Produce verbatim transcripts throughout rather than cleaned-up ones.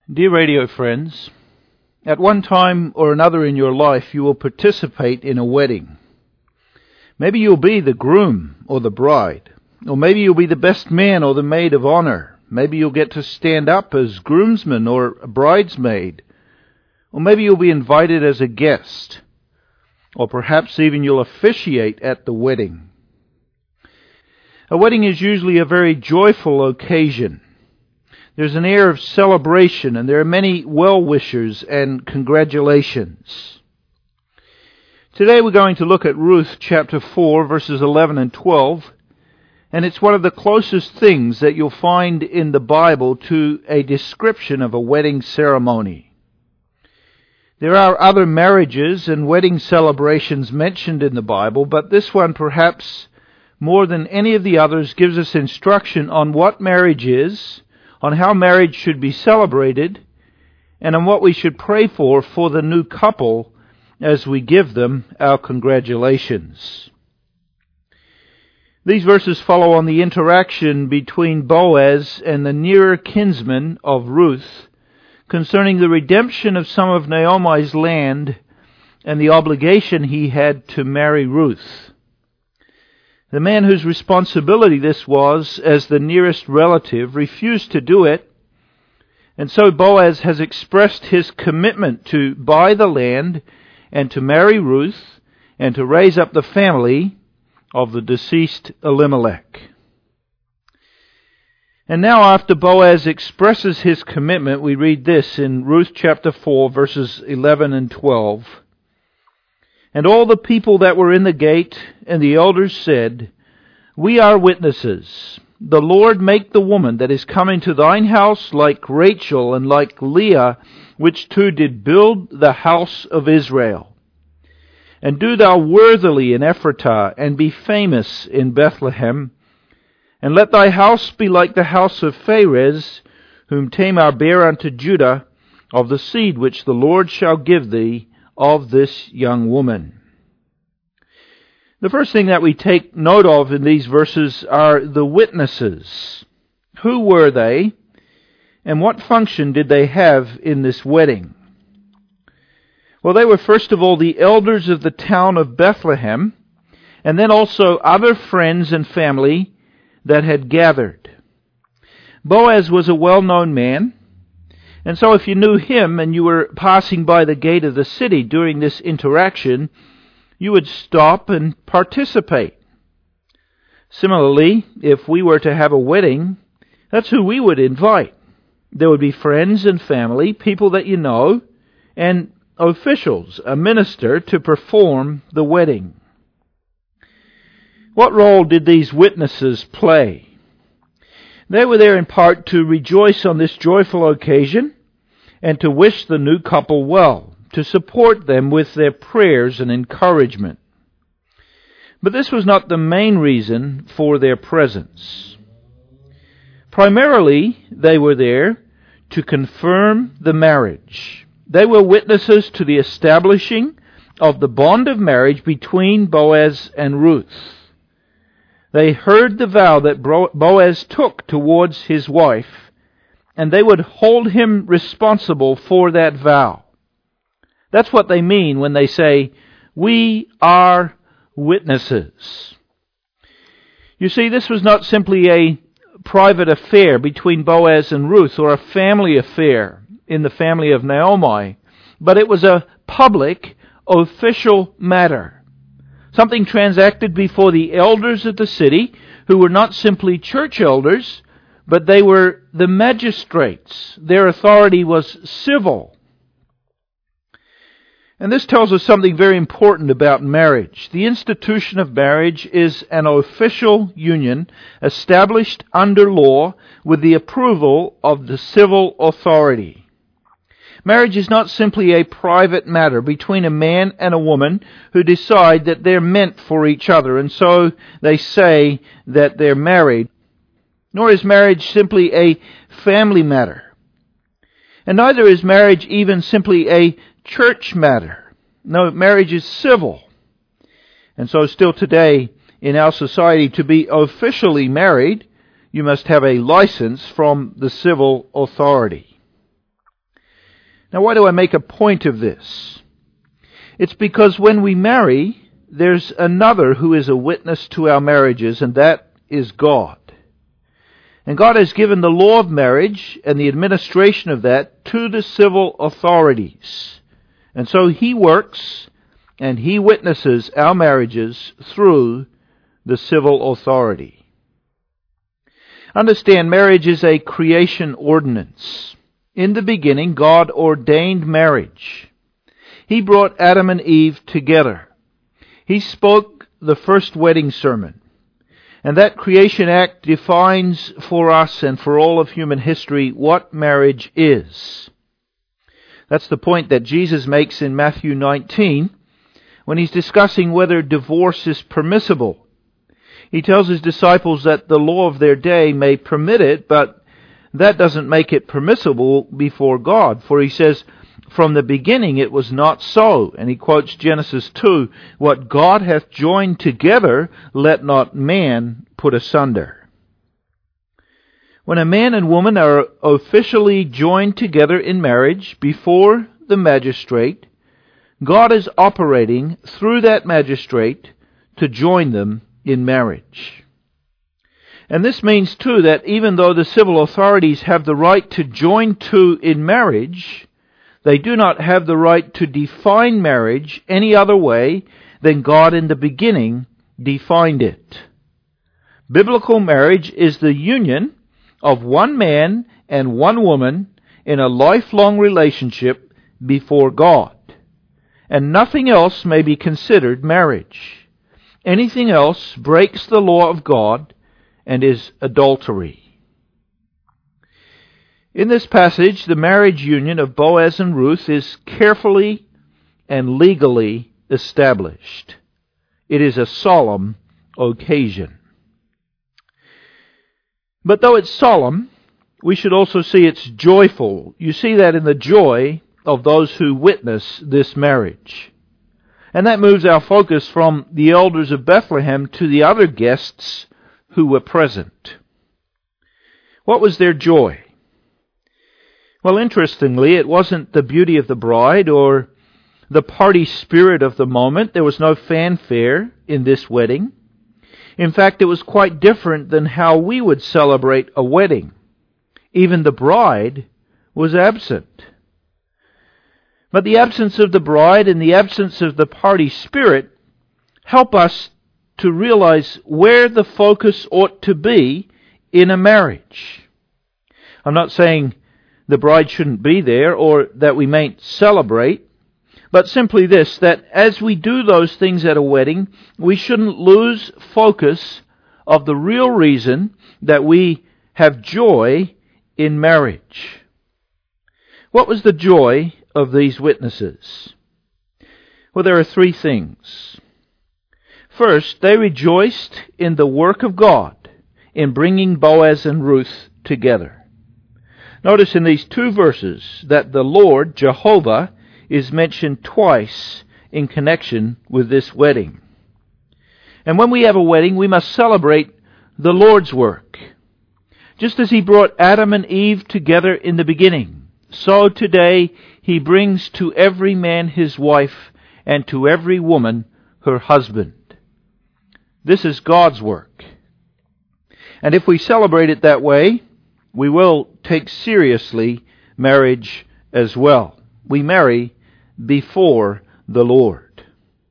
Dear radio friends, at one time or another in your life you will participate in a wedding. Maybe you'll be the groom or the bride, or maybe you'll be the best man or the maid of honor. Maybe you'll get to stand up as groomsman or a bridesmaid, or maybe you'll be invited as a guest, or perhaps even you'll officiate at the wedding. A wedding is usually a very joyful occasion. There's an air of celebration, and there are many well-wishers and congratulations. Today we're going to look at Ruth chapter four, verses eleven and twelve, and it's one of the closest things that you'll find in the Bible to a description of a wedding ceremony. There are other marriages and wedding celebrations mentioned in the Bible, but this one, perhaps more than any of the others, gives us instruction on what marriage is, on how marriage should be celebrated, and on what we should pray for for the new couple as we give them our congratulations. These verses follow on the interaction between Boaz and the nearer kinsman of Ruth concerning the redemption of some of Naomi's land and the obligation he had to marry Ruth. The man whose responsibility this was as the nearest relative refused to do it, and so Boaz has expressed his commitment to buy the land and to marry Ruth and to raise up the family of the deceased Elimelech. And now, after Boaz expresses his commitment, we read this in Ruth chapter four, verses eleven and twelve. And all the people that were in the gate and the elders said, We are witnesses. The Lord make the woman that is come into thine house like Rachel and like Leah, which two did build the house of Israel. And do thou worthily in Ephratah, and be famous in Bethlehem. And let thy house be like the house of Pharez, whom Tamar bare unto Judah, of the seed which the Lord shall give thee, of this young woman. The first thing that we take note of in these verses are the witnesses. Who were they, and what function did they have in this wedding? Well, they were first of all the elders of the town of Bethlehem, and then also other friends and family that had gathered. Boaz was a well-known man, and so if you knew him and you were passing by the gate of the city during this interaction, you would stop and participate. Similarly, if we were to have a wedding, that's who we would invite. There would be friends and family, people that you know, and officials, a minister, to perform the wedding. What role did these witnesses play? They were there in part to rejoice on this joyful occasion and to wish the new couple well, to support them with their prayers and encouragement. But this was not the main reason for their presence. Primarily, they were there to confirm the marriage. They were witnesses to the establishing of the bond of marriage between Boaz and Ruth. They heard the vow that Boaz took towards his wife, and they would hold him responsible for that vow. That's what they mean when they say, We are witnesses. You see, this was not simply a private affair between Boaz and Ruth, or a family affair in the family of Naomi, but it was a public, official matter. Something transacted before the elders of the city, who were not simply church elders, but they were the magistrates. Their authority was civil. And this tells us something very important about marriage. The institution of marriage is an official union established under law with the approval of the civil authority. Marriage is not simply a private matter between a man and a woman who decide that they're meant for each other, and so they say that they're married. Nor is marriage simply a family matter. And neither is marriage even simply a church matter. No, marriage is civil. And so still today in our society, to be officially married, you must have a license from the civil authority. Now, why do I make a point of this? It's because when we marry, there's another who is a witness to our marriages, and that is God. And God has given the law of marriage and the administration of that to the civil authorities. And so He works and He witnesses our marriages through the civil authority. Understand, marriage is a creation ordinance. In the beginning, God ordained marriage. He brought Adam and Eve together. He spoke the first wedding sermon. And that creation act defines for us and for all of human history what marriage is. That's the point that Jesus makes in Matthew nineteen when He's discussing whether divorce is permissible. He tells His disciples that the law of their day may permit it, but that doesn't make it permissible before God. For He says, from the beginning it was not so. And He quotes Genesis two, what God hath joined together, let not man put asunder. When a man and woman are officially joined together in marriage before the magistrate, God is operating through that magistrate to join them in marriage. And this means too that even though the civil authorities have the right to join two in marriage, they do not have the right to define marriage any other way than God in the beginning defined it. Biblical marriage is the union of one man and one woman in a lifelong relationship before God. And nothing else may be considered marriage. Anything else breaks the law of God and is adultery. In this passage, the marriage union of Boaz and Ruth is carefully and legally established. It is a solemn occasion. But though it's solemn, we should also see it's joyful. You see that in the joy of those who witness this marriage. And that moves our focus from the elders of Bethlehem to the other guests who were present. What was their joy? Well, interestingly, it wasn't the beauty of the bride or the party spirit of the moment. There was no fanfare in this wedding. In fact, it was quite different than how we would celebrate a wedding. Even the bride was absent. But the absence of the bride and the absence of the party spirit help us to realize where the focus ought to be in a marriage. I'm not saying the bride shouldn't be there or that we mayn't celebrate, but simply this, that as we do those things at a wedding, we shouldn't lose focus of the real reason that we have joy in marriage. What was the joy of these witnesses? Well, there are three things. First, they rejoiced in the work of God in bringing Boaz and Ruth together. Notice in these two verses that the Lord, Jehovah, is mentioned twice in connection with this wedding. And when we have a wedding, we must celebrate the Lord's work. Just as He brought Adam and Eve together in the beginning, so today He brings to every man his wife and to every woman her husband. This is God's work. And if we celebrate it that way, we will take seriously marriage as well. We marry before the Lord.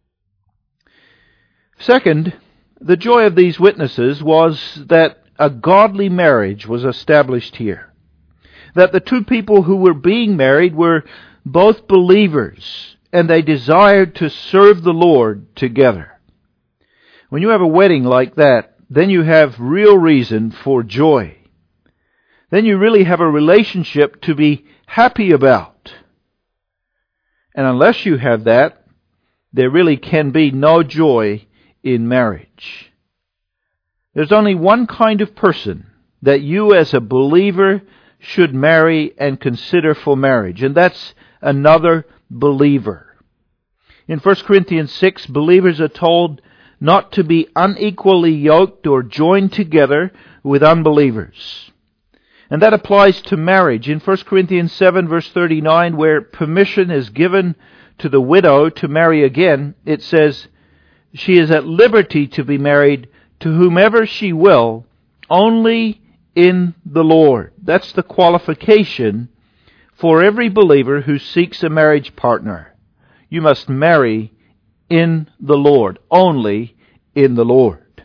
Second, the joy of these witnesses was that a godly marriage was established here. That the two people who were being married were both believers, and they desired to serve the Lord together. When you have a wedding like that, then you have real reason for joy. Then you really have a relationship to be happy about. And unless you have that, there really can be no joy in marriage. There's only one kind of person that you as a believer should marry and consider for marriage, and that's another believer. In First Corinthians six, believers are told not to be unequally yoked or joined together with unbelievers. And that applies to marriage. In First Corinthians seven, verse thirty-nine, where permission is given to the widow to marry again, it says, she is at liberty to be married to whomever she will, only in the Lord. That's the qualification for every believer who seeks a marriage partner. You must marry in the Lord, only in the Lord.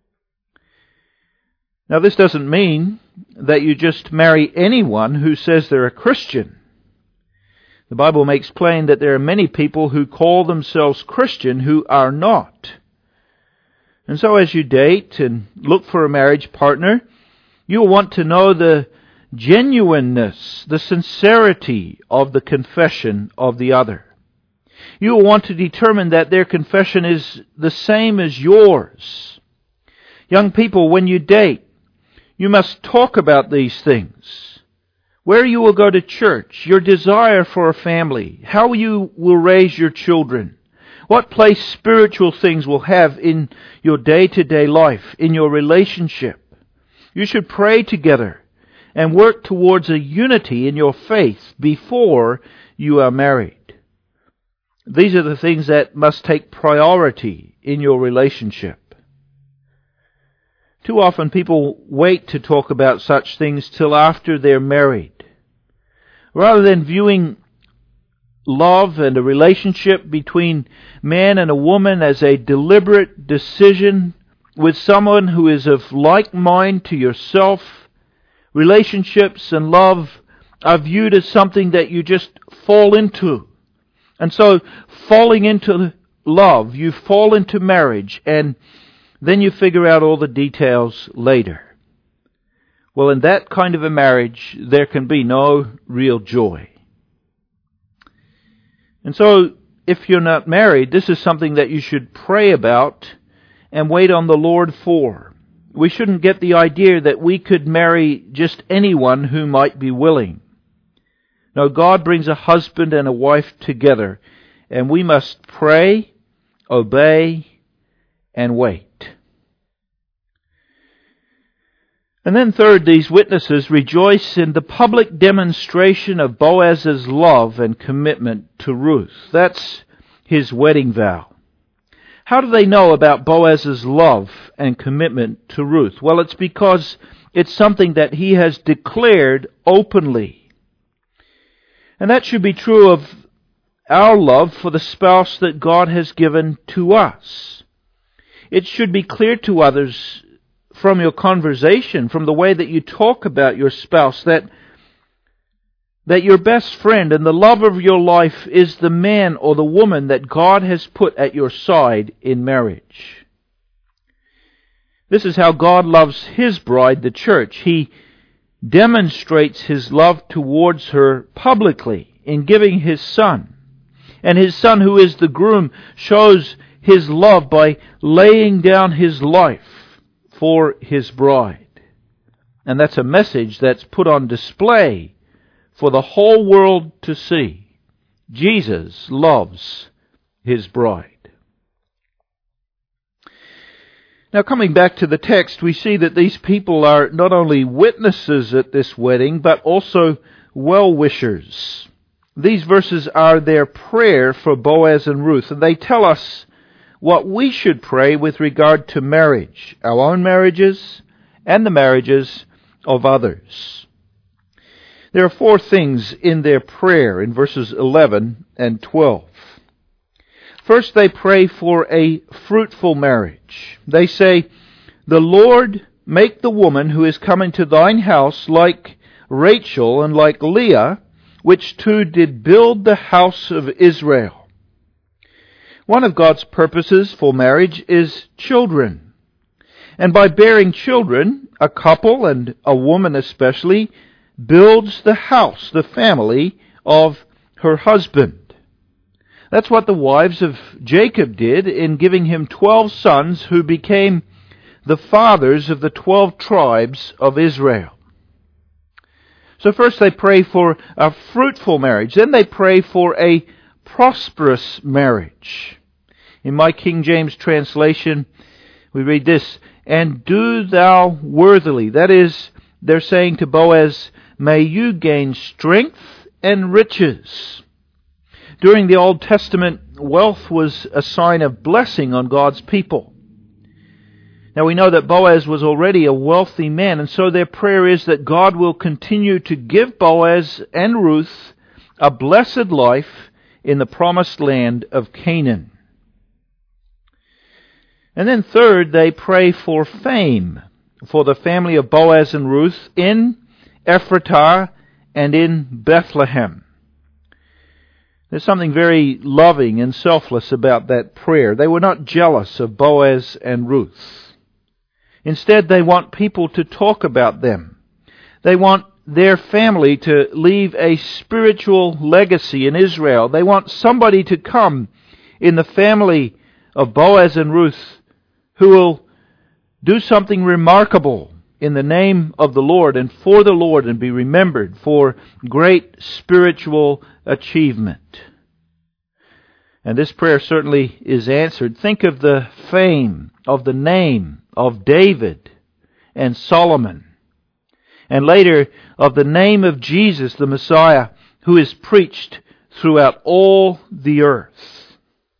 Now, this doesn't mean that you just marry anyone who says they're a Christian. The Bible makes plain that there are many people who call themselves Christian who are not. And so as you date and look for a marriage partner, you'll want to know the genuineness, the sincerity of the confession of the other. You will want to determine that their confession is the same as yours. Young people, when you date, you must talk about these things. Where you will go to church, your desire for a family, how you will raise your children, what place spiritual things will have in your day-to-day life, in your relationship. You should pray together and work towards a unity in your faith before you are married. These are the things that must take priority in your relationship. Too often people wait to talk about such things till after they're married. Rather than viewing love and a relationship between man and a woman as a deliberate decision with someone who is of like mind to yourself, relationships and love are viewed as something that you just fall into. And so, falling into love, you fall into marriage, and then you figure out all the details later. Well, in that kind of a marriage, there can be no real joy. And so, if you're not married, this is something that you should pray about and wait on the Lord for. We shouldn't get the idea that we could marry just anyone who might be willing. No, God brings a husband and a wife together, and we must pray, obey, and wait. And then third, these witnesses rejoice in the public demonstration of Boaz's love and commitment to Ruth. That's his wedding vow. How do they know about Boaz's love and commitment to Ruth? Well, it's because it's something that he has declared openly. And that should be true of our love for the spouse that God has given to us. It should be clear to others from your conversation, from the way that you talk about your spouse, that, that your best friend and the love of your life is the man or the woman that God has put at your side in marriage. This is how God loves His bride, the church. He demonstrates His love towards her publicly in giving His Son. And His Son, who is the groom, shows His love by laying down His life for His bride. And that's a message that's put on display for the whole world to see. Jesus loves His bride. Now, coming back to the text, we see that these people are not only witnesses at this wedding, but also well-wishers. These verses are their prayer for Boaz and Ruth, and they tell us what we should pray with regard to marriage, our own marriages and the marriages of others. There are four things in their prayer in verses eleven and twelve. First, they pray for a fruitful marriage. They say, "The Lord make the woman who is coming to thine house like Rachel and like Leah, which two did build the house of Israel." One of God's purposes for marriage is children. And by bearing children, a couple, and a woman especially, builds the house, the family of her husband. That's what the wives of Jacob did in giving him twelve sons who became the fathers of the twelve tribes of Israel. So first they pray for a fruitful marriage. Then they pray for a prosperous marriage. In my King James translation, we read this, "And do thou worthily," that is, they're saying to Boaz, "May you gain strength and riches." During the Old Testament, wealth was a sign of blessing on God's people. Now we know that Boaz was already a wealthy man, and so their prayer is that God will continue to give Boaz and Ruth a blessed life in the promised land of Canaan. And then third, they pray for fame for the family of Boaz and Ruth in Ephratah and in Bethlehem. There's something very loving and selfless about that prayer. They were not jealous of Boaz and Ruth. Instead, they want people to talk about them. They want their family to leave a spiritual legacy in Israel. They want somebody to come in the family of Boaz and Ruth who will do something remarkable in the name of the Lord and for the Lord, and be remembered for great spiritual achievement. And this prayer certainly is answered. Think of the fame of the name of David and Solomon, and later of the name of Jesus, the Messiah, who is preached throughout all the earth.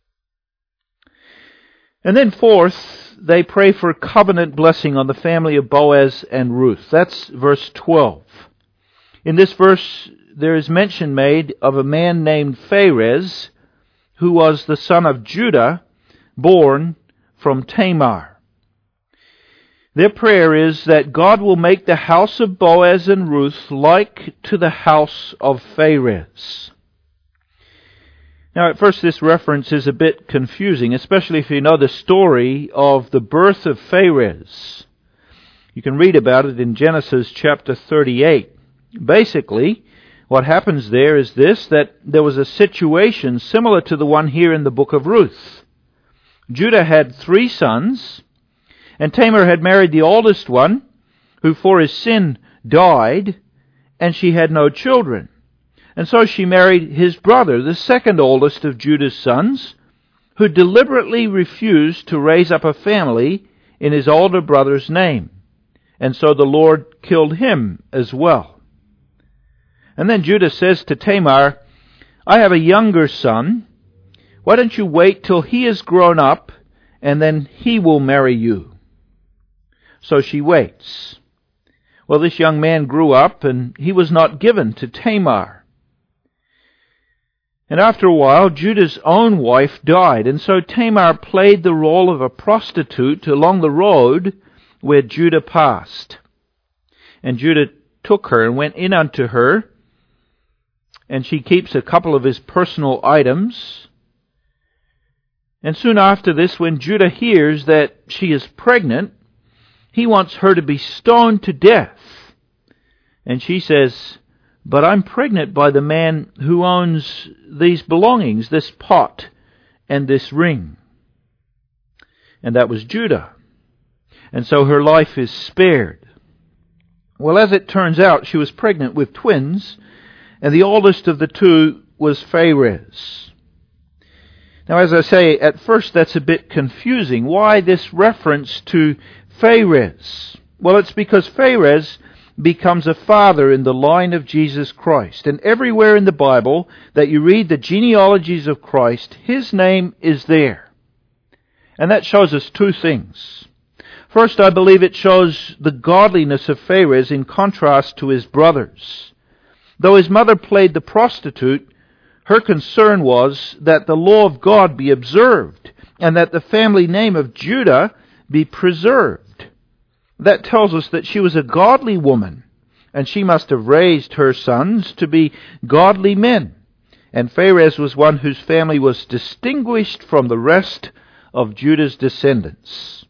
And then fourth, they pray for covenant blessing on the family of Boaz and Ruth. That's verse twelve. In this verse, there is mention made of a man named Pharez, who was the son of Judah, born from Tamar. Their prayer is that God will make the house of Boaz and Ruth like to the house of Pharez. Now, at first, this reference is a bit confusing, especially if you know the story of the birth of Pharez. You can read about it in Genesis chapter thirty-eight. Basically, what happens there is this, that there was a situation similar to the one here in the book of Ruth. Judah had three sons, and Tamar had married the oldest one, who for his sin died, and she had no children. And so she married his brother, the second oldest of Judah's sons, who deliberately refused to raise up a family in his older brother's name. And so the Lord killed him as well. And then Judah says to Tamar, "I have a younger son. Why don't you wait till he is grown up, and then he will marry you?" So she waits. Well, this young man grew up, and he was not given to Tamar. And after a while, Judah's own wife died, and so Tamar played the role of a prostitute along the road where Judah passed. And Judah took her and went in unto her, and she keeps a couple of his personal items. And soon after this, when Judah hears that she is pregnant, he wants her to be stoned to death. And she says, "But I'm pregnant by the man who owns these belongings, this pot and this ring." And that was Judah. And so her life is spared. Well, as it turns out, she was pregnant with twins, and the oldest of the two was Pharez. Now, as I say, at first that's a bit confusing. Why this reference to Pharez? Well, it's because Pharez becomes a father in the line of Jesus Christ. And everywhere in the Bible that you read the genealogies of Christ, his name is there. And that shows us two things. First, I believe it shows the godliness of Pharez in contrast to his brothers. Though his mother played the prostitute, her concern was that the law of God be observed and that the family name of Judah be preserved. That tells us that she was a godly woman, and she must have raised her sons to be godly men. And Pharez was one whose family was distinguished from the rest of Judah's descendants.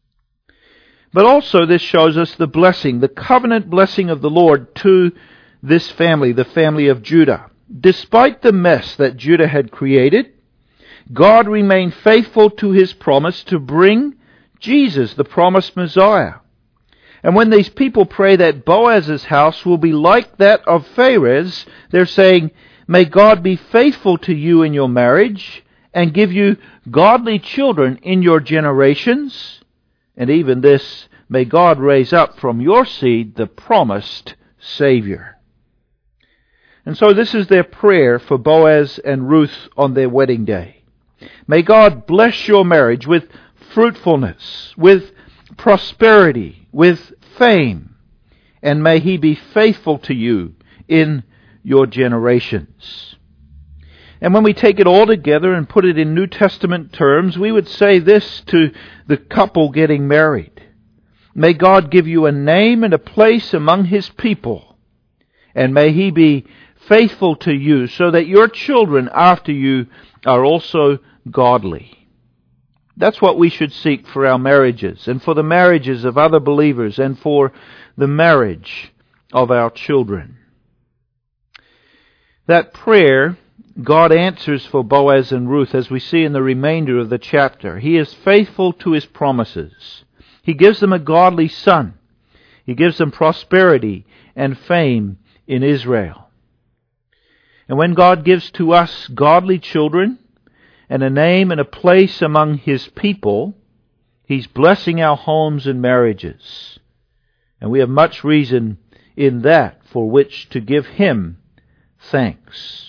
But also this shows us the blessing, the covenant blessing of the Lord to this family, the family of Judah. Despite the mess that Judah had created, God remained faithful to his promise to bring Jesus, the promised Messiah. And when these people pray that Boaz's house will be like that of Pharez, they're saying, "May God be faithful to you in your marriage and give you godly children in your generations." And even this, may God raise up from your seed the promised Savior. And so this is their prayer for Boaz and Ruth on their wedding day. May God bless your marriage with fruitfulness, with prosperity, with fame, and may He be faithful to you in your generations. And when we take it all together and put it in New Testament terms, we would say this to the couple getting married. May God give you a name and a place among His people, and may He be faithful to you so that your children after you are also godly. That's what we should seek for our marriages and for the marriages of other believers and for the marriage of our children. That prayer God answers for Boaz and Ruth, as we see in the remainder of the chapter. He is faithful to His promises. He gives them a godly son. He gives them prosperity and fame in Israel. And when God gives to us godly children and a name and a place among His people, He's blessing our homes and marriages. And we have much reason in that for which to give Him thanks.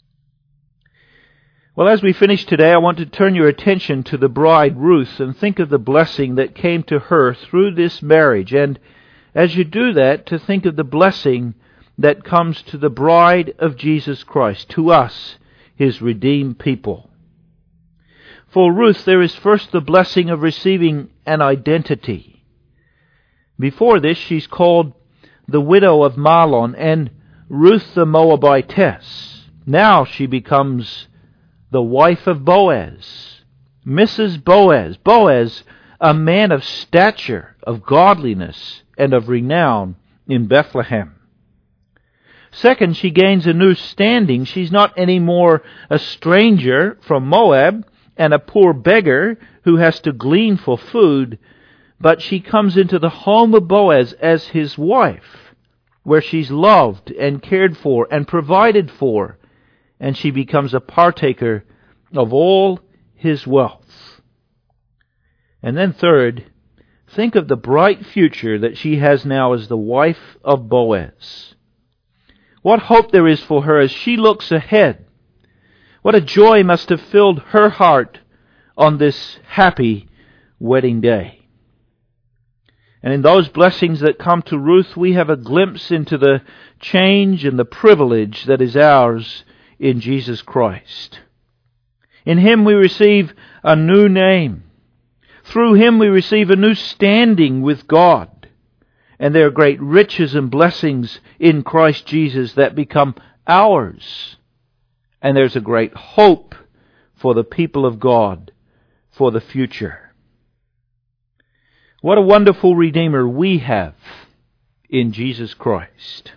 Well, as we finish today, I want to turn your attention to the bride Ruth and think of the blessing that came to her through this marriage. And as you do that, to think of the blessing that comes to the bride of Jesus Christ, to us, His redeemed people. For Ruth, there is first the blessing of receiving an identity. Before this, she's called the widow of Mahlon and Ruth the Moabitess. Now she becomes the wife of Boaz, Missus Boaz. Boaz, a man of stature, of godliness, and of renown in Bethlehem. Second, she gains a new standing. She's not anymore a stranger from Moab and a poor beggar who has to glean for food, but she comes into the home of Boaz as his wife, where she's loved and cared for and provided for, and she becomes a partaker of all his wealth. And then third, think of the bright future that she has now as the wife of Boaz. What hope there is for her as she looks ahead. What a joy must have filled her heart on this happy wedding day. And in those blessings that come to Ruth, we have a glimpse into the change and the privilege that is ours in Jesus Christ. In Him we receive a new name. Through Him we receive a new standing with God. And there are great riches and blessings in Christ Jesus that become ours. And there's a great hope for the people of God for the future. What a wonderful Redeemer we have in Jesus Christ.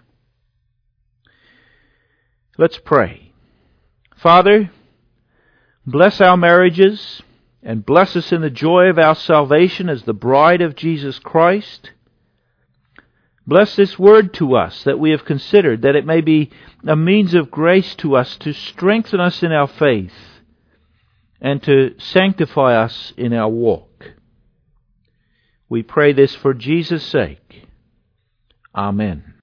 Let's pray. Father, bless our marriages and bless us in the joy of our salvation as the bride of Jesus Christ. Bless this word to us that we have considered, that it may be a means of grace to us to strengthen us in our faith and to sanctify us in our walk. We pray this for Jesus' sake. Amen.